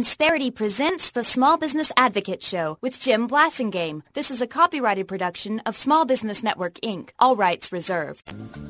Insperity presents the Small Business Advocate Show with Jim Blasingame. This is a copyrighted production of Small Business Network, Inc. All rights reserved.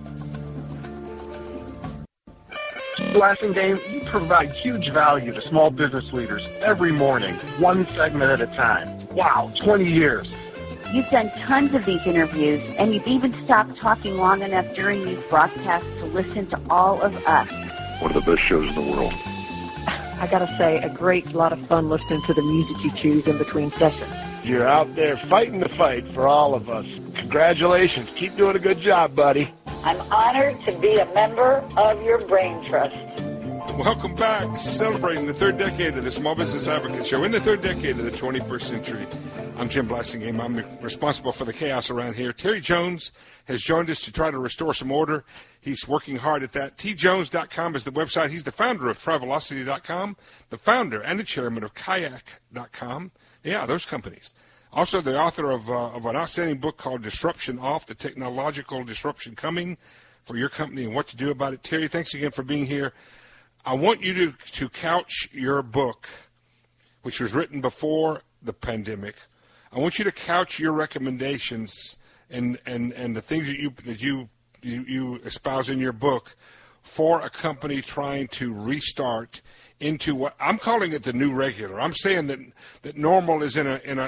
Blasingame, you provide huge value to small business leaders every morning, one segment at a time. Wow, 20 years. You've done tons of these interviews, and you've even stopped talking long enough during these broadcasts to listen to all of us. One of the best shows in the world. I gotta say, a great lot of fun listening to the music you choose in between sessions. You're out there fighting the fight for all of us. Congratulations. Keep doing a good job, buddy. I'm honored to be a member of your Brain Trust. Welcome back. Celebrating the third decade of the Small Business Advocate Show in the third decade of the 21st century. I'm Jim Blasingame. I'm responsible for the chaos around here. Terry Jones has joined us to try to restore some order. He's working hard at that. tjones.com is the website. He's the founder of Travelocity.com, the founder and the chairman of Kayak.com. Yeah, those companies. Also the author of an outstanding book called Disruption Off, the Technological Disruption Coming for Your Company and What to Do About It. Terry, thanks again for being here. I want you to couch your book, which was written before the pandemic. I want you to couch your recommendations and the things that you espouse in your book for a company trying to restart into what I'm calling it the new regular. I'm saying that normal is in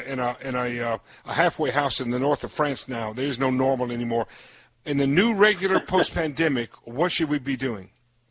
a halfway house in the north of France now. There is no normal anymore. In the new regular post-pandemic, what should we be doing?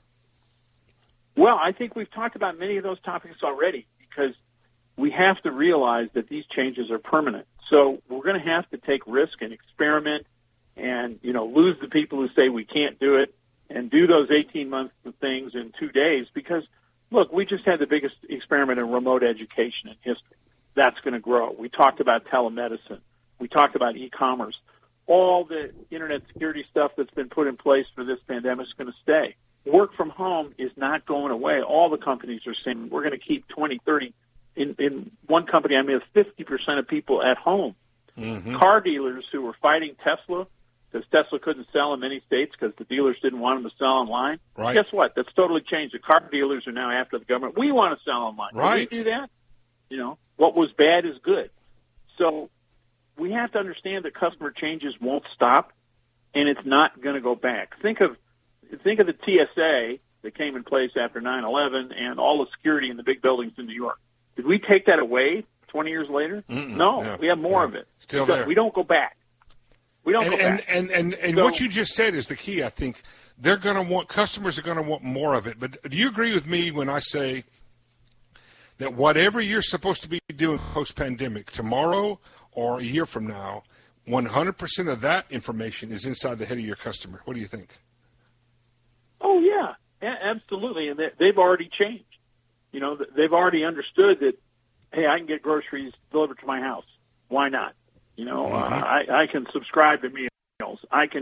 Well, I think we've talked about many of those topics already because we have to realize that these changes are permanent. So we're going to have to take risk and experiment and, lose the people who say we can't do it and do those 18 months of things in 2 days because, look, we just had the biggest experiment in remote education in history. That's going to grow. We talked about telemedicine. We talked about e-commerce. All the Internet security stuff that's been put in place for this pandemic is going to stay. Work from home is not going away. All the companies are saying we're going to keep 20, 30. In one company, I mean, 50% of people at home. Mm-hmm. Car dealers who were fighting Tesla because Tesla couldn't sell in many states because the dealers didn't want them to sell online. Right. Guess what? That's totally changed. The car dealers are now after the government. We want to sell online. Right. Can we do that? What was bad is good. So we have to understand that customer changes won't stop, and it's not going to go back. Think of the TSA that came in place after 9/11 and all the security in the big buildings in New York. Did we take that away 20 years later? No, we have more of it. Still there. We don't go back. We don't go back. And so, what you just said is the key, I think. Customers are going to want more of it. But do you agree with me when I say that whatever you're supposed to be doing post-pandemic, tomorrow or a year from now, 100% of that information is inside the head of your customer? What do you think? Oh, yeah, absolutely. And they've already changed. They've already understood that, hey, I can get groceries delivered to my house. Why not? I can subscribe to meals.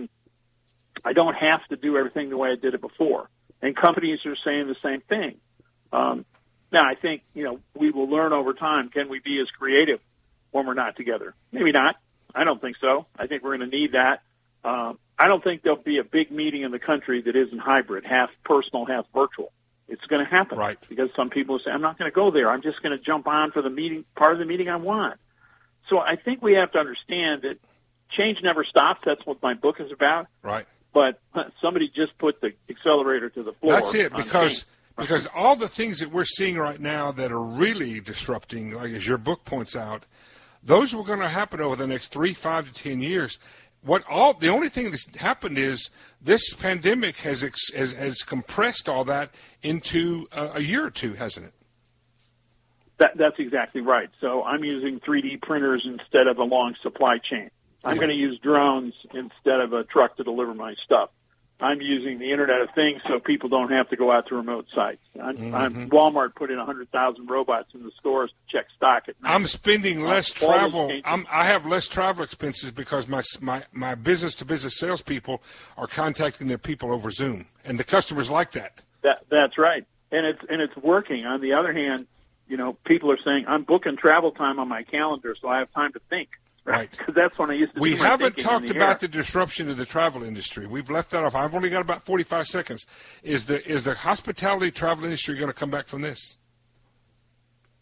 I don't have to do everything the way I did it before. And companies are saying the same thing. Now, I think, we will learn over time. Can we be as creative when we're not together? Maybe not. I don't think so. I think we're going to need that. I don't think there'll be a big meeting in the country that isn't hybrid, half personal, half virtual. It's going to happen, right? Because some people say, I'm not going to go there. I'm just going to jump on for the meeting, part of the meeting I want. So I think we have to understand that change never stops. That's what my book is about. Right. But somebody just put the accelerator to the floor. That's it, because all the things that we're seeing right now that are really disrupting, like as your book points out, those were going to happen over the next 3, 5 to 10 years. The only thing that's happened is this pandemic has compressed all that into a year or two, hasn't it? That's exactly right. So I'm using 3D printers instead of a long supply chain. I'm going to use drones instead of a truck to deliver my stuff. I'm using the Internet of Things so people don't have to go out to remote sites. Walmart put in 100,000 robots in the stores to check stock at night. I'm spending less travel. I have less travel expenses because my business-to-business salespeople are contacting their people over Zoom, and the customers like that. That's right, and it's working. On the other hand, people are saying I'm booking travel time on my calendar, so I have time to think. Right, because that's when I used to. We haven't talked about the disruption of the travel industry. We've left that off. I've only got about 45 seconds. Is the hospitality travel industry going to come back from this?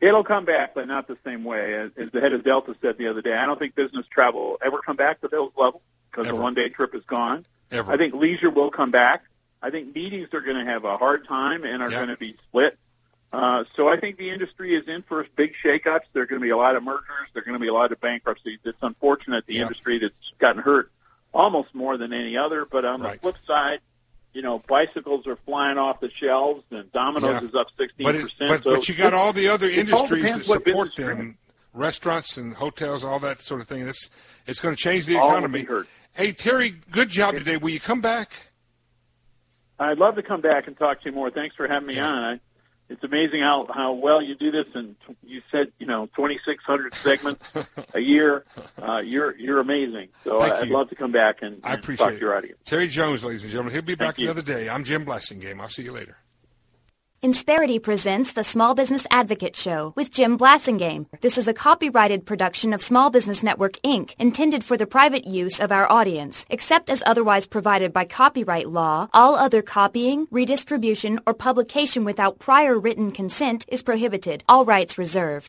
It'll come back, but not the same way. As the head of Delta said the other day, I don't think business travel will ever come back to those levels because the one-day trip is gone. Ever. I think leisure will come back. I think meetings are going to have a hard time and are going to be split. So I think the industry is in for big shakeups. There are going to be a lot of mergers. There are going to be a lot of bankruptcies. It's unfortunate the industry that's gotten hurt almost more than any other. But on the flip side, bicycles are flying off the shelves, and Domino's is up 16%. But you got all the other industries that support them, restaurants and hotels, all that sort of thing. It's going to change the economy. Hey, Terry, good job today. Will you come back? I'd love to come back and talk to you more. Thanks for having me on. It's amazing how well you do this, and you said 2,600 segments a year. You're amazing. So I'd love to come back and talk to your audience. Terry Jones, ladies and gentlemen, he'll be back another day. I'm Jim Blassingame. I'll see you later. Insperity presents the Small Business Advocate Show with Jim Blassingame. This is a copyrighted production of Small Business Network, Inc., intended for the private use of our audience. Except as otherwise provided by copyright law, all other copying, redistribution, or publication without prior written consent is prohibited. All rights reserved.